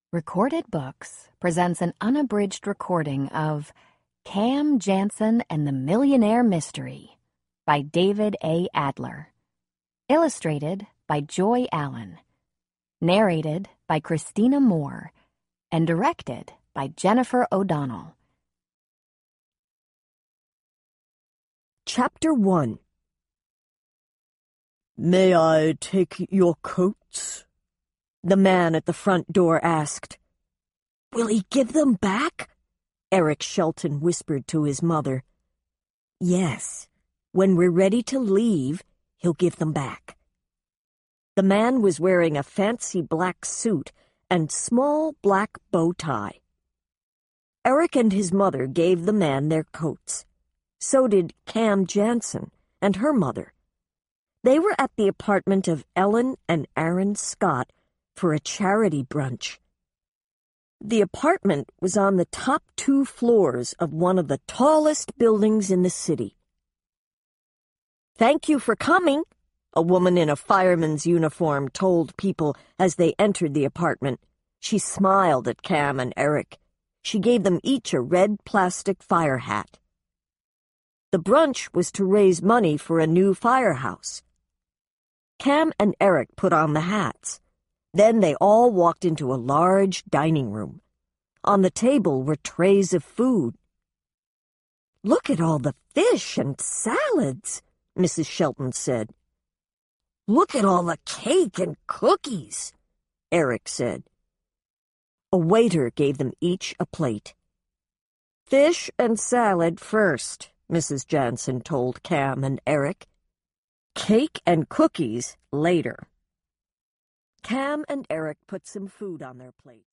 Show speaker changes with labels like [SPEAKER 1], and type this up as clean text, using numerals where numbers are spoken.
[SPEAKER 1] Recorded Books presents an unabridged recording of Cam Jansen and the Millionaire Mystery by David A. Adler. Illustrated by Joy Allen. Narrated by Christina Moore. And directed by Jennifer O'Donnell.
[SPEAKER 2] Chapter 1. "May I take your coats?" the man at the front door asked. "Will he give them back?" Eric Shelton whispered to his mother. "Yes. When we're ready to leave, he'll give them back." The man was wearing a fancy black suit and small black bow tie. Eric and his mother gave the man their coats. So did Cam Jansen and her mother. They were at the apartment of Ellen and Aaron Scott for a charity brunch. The apartment was on the top 2 floors of one of the tallest buildings in the city. "Thank you for coming," a woman in a fireman's uniform told people as they entered the apartment. She smiled at Cam and Eric. She gave them each a red plastic fire hat. The brunch was to raise money for a new firehouse. Cam and Eric put on the hats. Then they all walked into a large dining room. On the table were trays of food. "Look at all the fish and salads," Mrs. Shelton said. "Look at all the cake and cookies," Eric said. A waiter gave them each a plate. "Fish and salad first," Mrs. Jansen told Cam and Eric. "Cake and cookies later." Cam and Eric put some food on their plate.